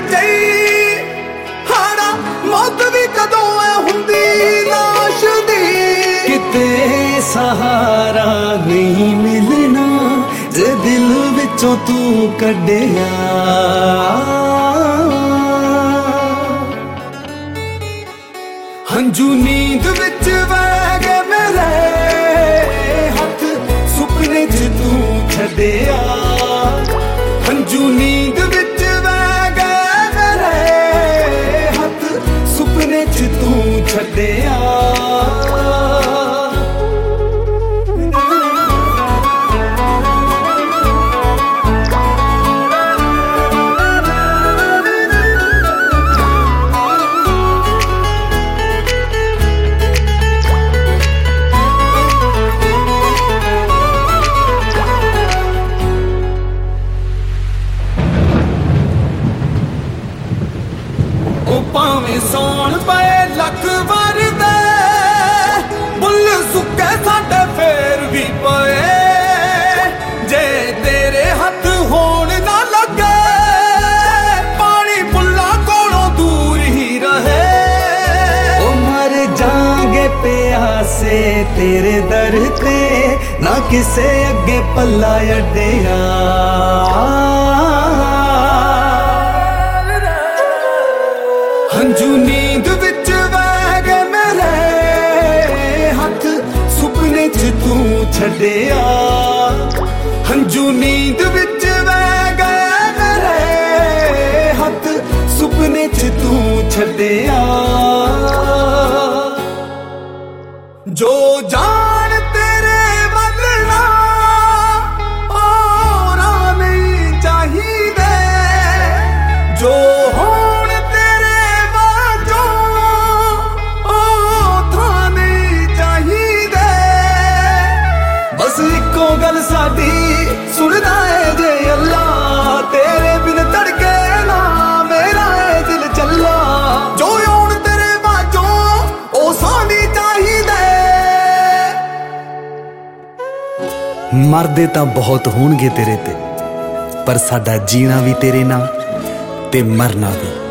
ਹੀ ਹਾੜਾ ਮੌਤ ਵੀ ਕਦੋਂ ਐ ਹੁੰਦੀ ਲਾਸ਼ ਦੀ। ਕਿਤੇ ਸਹਾਰਾ ਨਹੀਂ ਮਿਲਣਾ ਜੇ ਦਿਲ ਵਿੱਚੋਂ ਤੂੰ ਕੱਢਿਆ। ਹੰਝੂ ਨੀਂਦ ਵਿੱਚ ਵਹਿ ਗਏ ਮੇਰੇ ਹੱਥ ਸੁਪਨੇ 'ਚ ਤੂੰ ਛੱਡਿਆ। ਹੰਝੂ ਨੀਂਦ ਵਿੱਚ ਵਹਿ ਗਏ ਮੇਰੇ ਹੱਥ ਸੁਪਨੇ 'ਚ ਤੂੰ ਛੱਡਿਆ। ਭਾਵੇਂ ਸੌਣ ਪਏ ਲੱਖ ਵਾਰ ਦੇ ਬੁੱਲ ਸੁੱਕੇ ਸਾਡੇ ਫੇਰ ਵੀ ਪਏ। ਜੇ ਤੇਰੇ ਹੱਥ ਹੋਣ ਨਾ ਲੱਗੇ ਪਾਣੀ ਬੁੱਲਾਂ ਕੋਲੋਂ ਦੂਰ ਹੀ ਰਹੇ। ਉਹ ਮਰ ਜਾਗੇ ਪਿਆਸੇ ਤੇਰੇ ਦਰ ਤੇ ਨਾ ਕਿਸੇ ਅੱਗੇ ਪੱਲਾ ਅੱਡਿਆ। ਹੰਝੂ ਨੀਂਦ ਵਿੱਚ ਵਹਿ ਗਏ ਮੇਰੇ ਹੱਥ ਸੁਪਨੇ 'ਚ ਤੂੰ ਛੱਡਿਆ। ਹੰਝੂ ਨੀਂਦ ਵਿੱਚ ਵਹਿ ਗਏ ਮੇਰੇ ਹੱਥ ਸੁਪਨੇ 'ਚ ਤੂੰ ਛੱਡਿਆ। ਜੋ ਜਾਣ ਤੇਰੇ ਵੱਲ ਨਾ ਹੋਰਾਂ ਨਹੀਂ ਚਾਹੀਦੇ। ਜੋ ਇੱਕੋ ਗੱਲ ਸਾਡੀ ਸੁਣਦਾ ਏ ਜੇ ਅੱਲਾ ਤੇਰੇ ਬਿਨ ਧੜਕੇ ਨਾ ਮੇਰਾ ਏ ਦਿਲ ਚੱਲਾ। ਜੋ ਆਉਣ ਤੇਰੇ ਬਾਝੋਂ ਉਹ ਸਾਡੀ ਚਾਹੀਦੇ। ਮਰਦੇ ਤਾਂ ਬਹੁਤ ਹੋਣਗੇ ਤੇਰੇ ਤੇ ਪਰ ਸਾਡਾ ਜੀਣਾ ਵੀ ਤੇਰੇ ਨਾਲ ਤੇ ਮਰਨਾ ਵੀ।